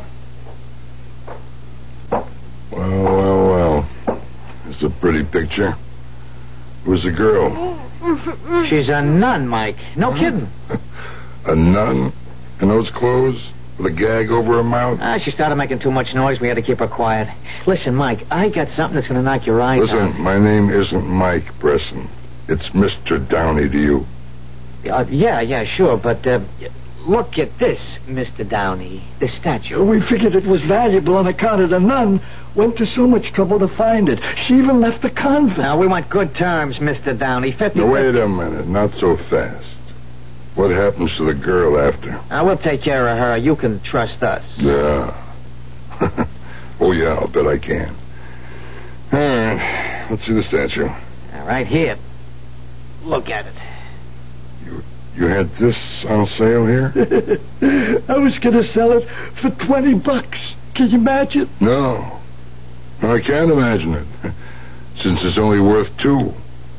Well. It's a pretty picture. Who's the girl? She's a nun, Mike. No kidding. A nun? In those clothes? With a gag over her mouth? She started making too much noise. We had to keep her quiet. Listen, Mike, I got something that's going to knock your eyes out. Listen, my name isn't Mike Bresson. It's Mr. Downey to you. Yeah, sure, but look at this, Mr. Downey. The statue. We figured it was valuable on account of the nun. Went to so much trouble to find it. She even left the convent. Now, we want good terms, Mr. Downey. 50. Now, wait a minute. Not so fast. What happens to the girl after? We'll take care of her. You can trust us. Yeah. Oh, yeah, I'll bet I can. All right. Let's see the statue. All right, here. Look at it. You had this on sale here? I was going to sell it for $20. Can you imagine? No, I can't imagine it. Since it's only worth $2.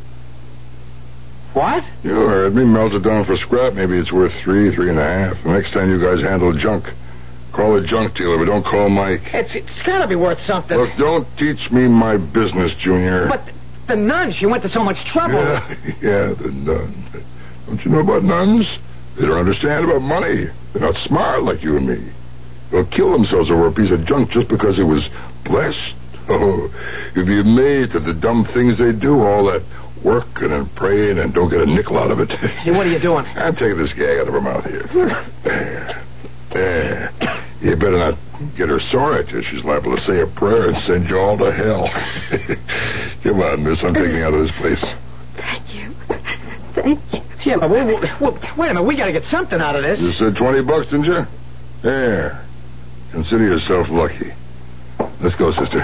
What? You heard me. Melt it down for scrap. Maybe it's worth $3.5. The next time you guys handle junk, call a junk dealer, but don't call Mike. It's got to be worth something. Look, don't teach me my business, Junior. But the nun, she went to so much trouble. Yeah, the nun. Don't you know about nuns? They don't understand about money. They're not smart like you and me. They'll kill themselves over a piece of junk just because it was blessed. Oh, you'd be amazed at the dumb things they do, all that working and praying and don't get a nickel out of it. Hey, what are you doing? I'm taking this gag out of her mouth here. There. You better not get her sore at you. She's liable to say a prayer and send you all to hell. Come on, miss. I'm taking you out of this place. Thank you. Thank you. Yeah, but wait a minute. We got to get something out of this. You said $20, didn't you? There. Consider yourself lucky. Let's go, sister.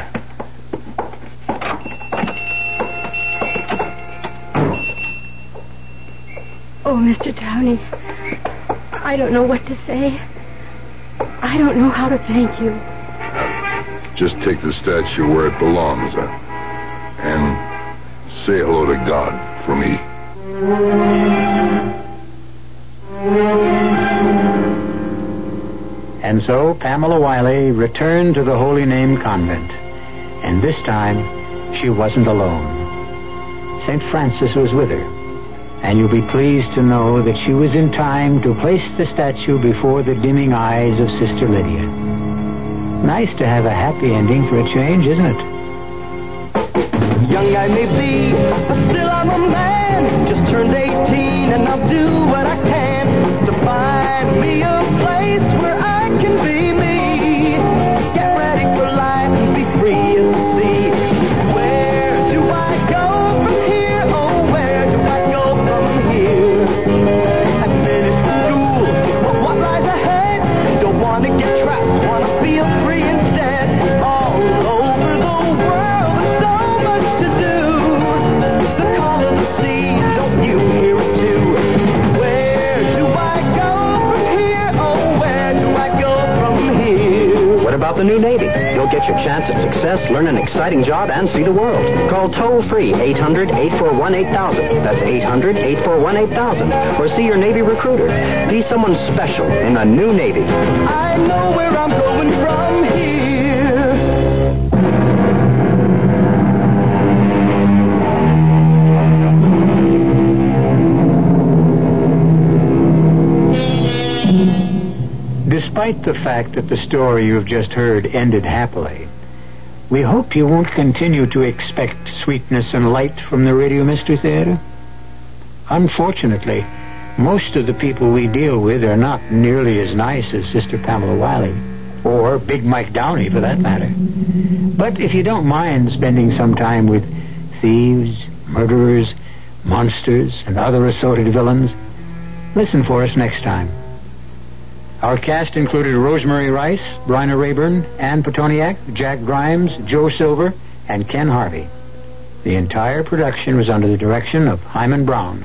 Oh, Mr. Downey, I don't know what to say. I don't know how to thank you. Just take the statue where it belongs, and say hello to God for me. And so Pamela Wiley returned to the Holy Name Convent. And this time, she wasn't alone. St. Francis was with her. And you'll be pleased to know that she was in time to place the statue before the dimming eyes of Sister Lydia. Nice to have a happy ending for a change, isn't it? Young I may be, but still I'm a man. Just turned 18 and I'll do what I can to find me a place where I can be me. Get ready for life and be free as the sea. Where do I go from here? Oh, where do I go from here? I finished school, but what lies ahead? Don't want to get trapped, want to feel free instead. All over the world, there's so much to do. The call of the sea, don't you hear it too? Where do I go from here? Oh, where do I go from here? What about the new Navy? You'll get your chance at success, learn an exciting job, and see the world. Call toll-free 800-841-8000. That's 800-841-8000. Or see your Navy recruiter. Be someone special in the new Navy. I know where I'm going from here. Despite the fact that the story you've just heard ended happily, we hope you won't continue to expect sweetness and light from the Radio Mystery Theater. Unfortunately, most of the people we deal with are not nearly as nice as Sister Pamela Wiley, or Big Mike Downey for that matter. But if you don't mind spending some time with thieves, murderers, monsters, and other assorted villains, listen for us next time. Our cast included Rosemary Rice, Bryna Rayburn, Ann Petoniak, Jack Grimes, Joe Silver, and Ken Harvey. The entire production was under the direction of Hyman Brown.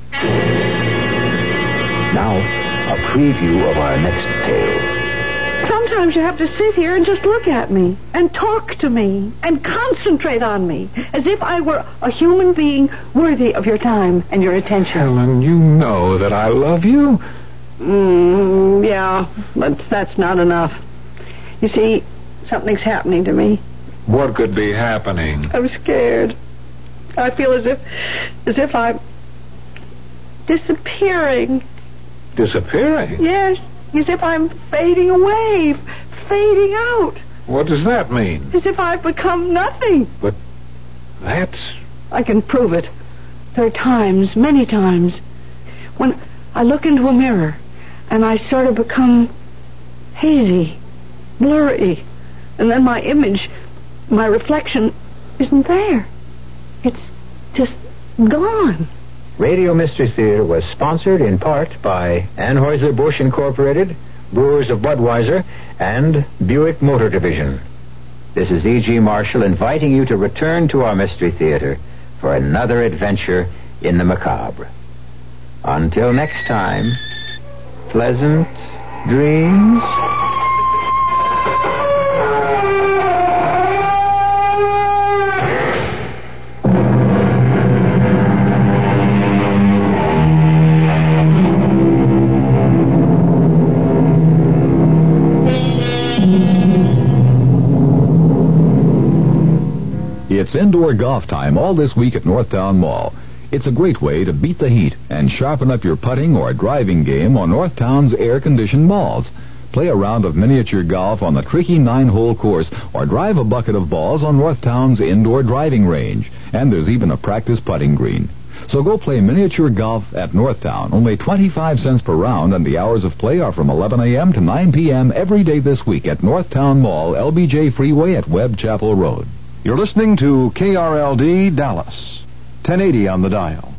Now, a preview of our next tale. Sometimes you have to sit here and just look at me and talk to me and concentrate on me as if I were a human being worthy of your time and your attention. Helen, you know that I love you. Yeah, but that's not enough. You see, something's happening to me. What could be happening? I'm scared. I feel as if I'm disappearing. Disappearing? Yes, as if I'm fading away, fading out. What does that mean? As if I've become nothing. But that's... I can prove it. There are times, many times, when I look into a mirror and I sort of become hazy, blurry, and then my image, my reflection, isn't there. It's just gone. Radio Mystery Theater was sponsored in part by Anheuser-Busch Incorporated, Brewers of Budweiser, and Buick Motor Division. This is E.G. Marshall inviting you to return to our Mystery Theater for another adventure in the macabre. Until next time, pleasant dreams. It's indoor golf time all this week at Northtown Mall. It's a great way to beat the heat and sharpen up your putting or driving game on Northtown's air-conditioned balls. Play a round of miniature golf on the tricky 9-hole course or drive a bucket of balls on Northtown's indoor driving range. And there's even a practice putting green. So go play miniature golf at Northtown. Only 25 cents per round, and the hours of play are from 11 a.m. to 9 p.m. every day this week at Northtown Mall, LBJ Freeway at Webb Chapel Road. You're listening to KRLD Dallas, 1080 on the dial.